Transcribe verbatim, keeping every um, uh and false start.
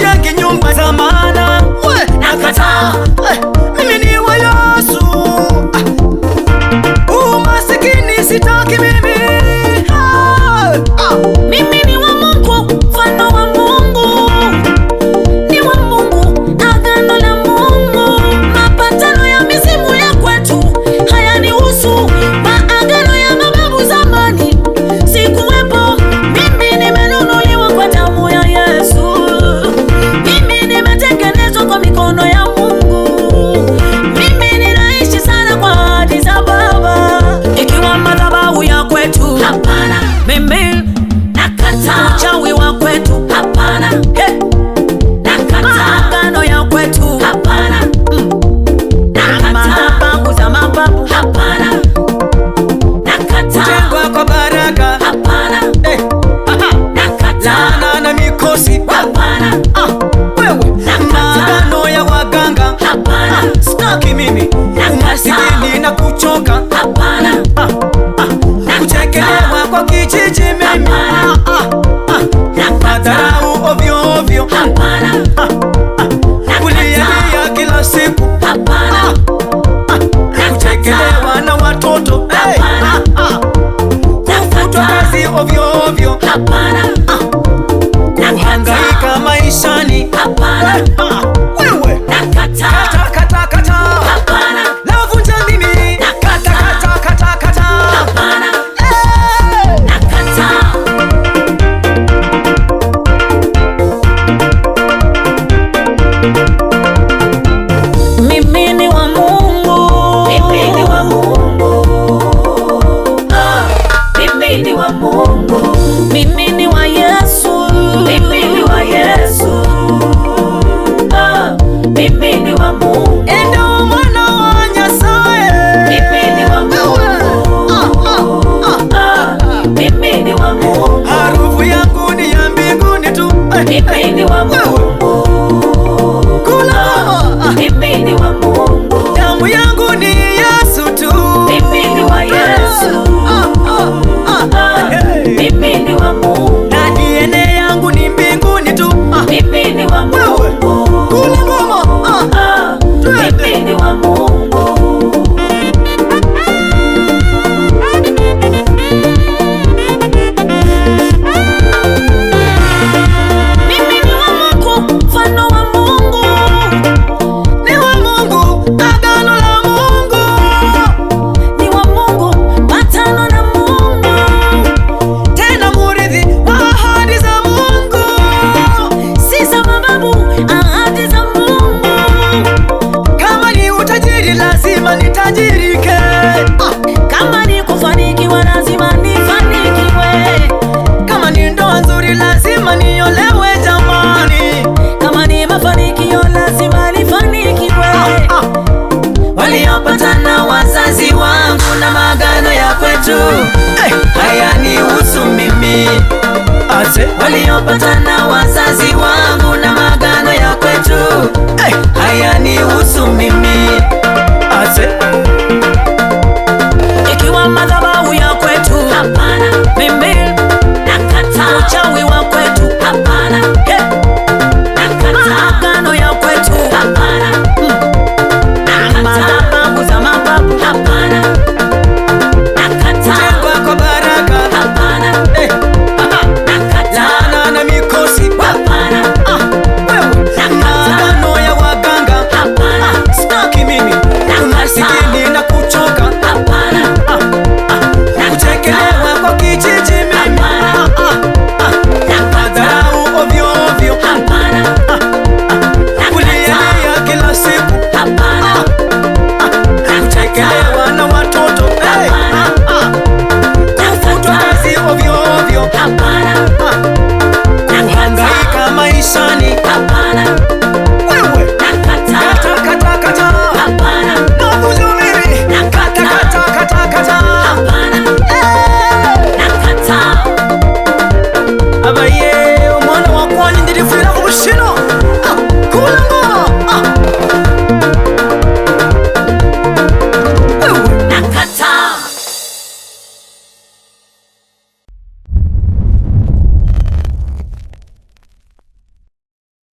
sijenge nyumba za maana, nakataa. Mimi ni wa Yesu. Umasikini sitaki mimi. Mimi ni wa Mungu, mfano wa Mungu. Ni wa Mungu, agano la Mungu. Mapatano ya misimu ya kwetu hayanihusu. Maagano ya mababu zamani sikuwepo. Mimi nimenunuliwa kwa damu ya Yesu. Mimi nimetengenezwa kwa mikono ya Mungu. Mimi ninaishi sana kwa ahadi za Baba. Ikiwa madhabahu ya kwetu, hapana. Mimi nakataa. Uchawi wa kwetu, hapana. Hey. Nakataa. Agano ya kwetu, hapana. Mm. Nakataa. Mababu za mababu, hapana. Nakataa. Kutengwa kwa baraka, hapana. eh. Nakataa. Laana na mikosi, hapana. ah. Wewe maagano ya waganga, hapana. sitaki mimi. Umasikini na kuchoka, hapana. ah. ah. Kuchekelewa kwa kijiji mimi, hapana. madharau ovyo ovyo, hapana. kulialia kila siku, hapana. kuchekelewa na watoto, hey. Kufutwa kazi ovyo ovyo, hapana. kuhangaika maishani, hapana. Wewe Nakataa. kata kata kata, hapana. navunja mimi, kata kata kata kata, hapana. hey. Nakataa. Mimi ni wa Mungu. Mimi ni wa Mungu. Ah, mimi ni wa Mungu. Mimi ni wa Yesu. Mimi ni wa Yesu. Ah, mimi ni wa Mungu. Endo mwana wa Nyasaye. Mimi ni wa Mungu. Ah, mimi ni wa Mungu. Harufu yangu ni ya mbinguni tu. Mimi ni wa Mungu. Kula. Mimi ni wa Mungu. Damu yangu ni Yesu tu. Mimi ni wa Yesu. Ah, mimi ni wa Mungu. Na D N A yangu ni mbinguni tu. Mimi ni wa Mungu. Kula mama. Ah, mimi ni wa Mungu. Mimi ni wa Mungu, mfano wa Mungu. Ni wa Mungu, agano la Mungu. Ni wa Mungu, patano na Mungu. Tena murithi wa ahadi za Mungu. Si za mababu, ahadi za Mungu. Kama ni utajiri lazima nitajirike. Kama ni kufanikiwa lazima nifanikiwe. Kama ni ndoa nzuri lazima niolewe jamani. Kama ni mafanikio lazima nifanikiwe. Waliopatana wazazi wangu na maagano ya kwetu, hey, hayanihusu mimi. Ase waliopatana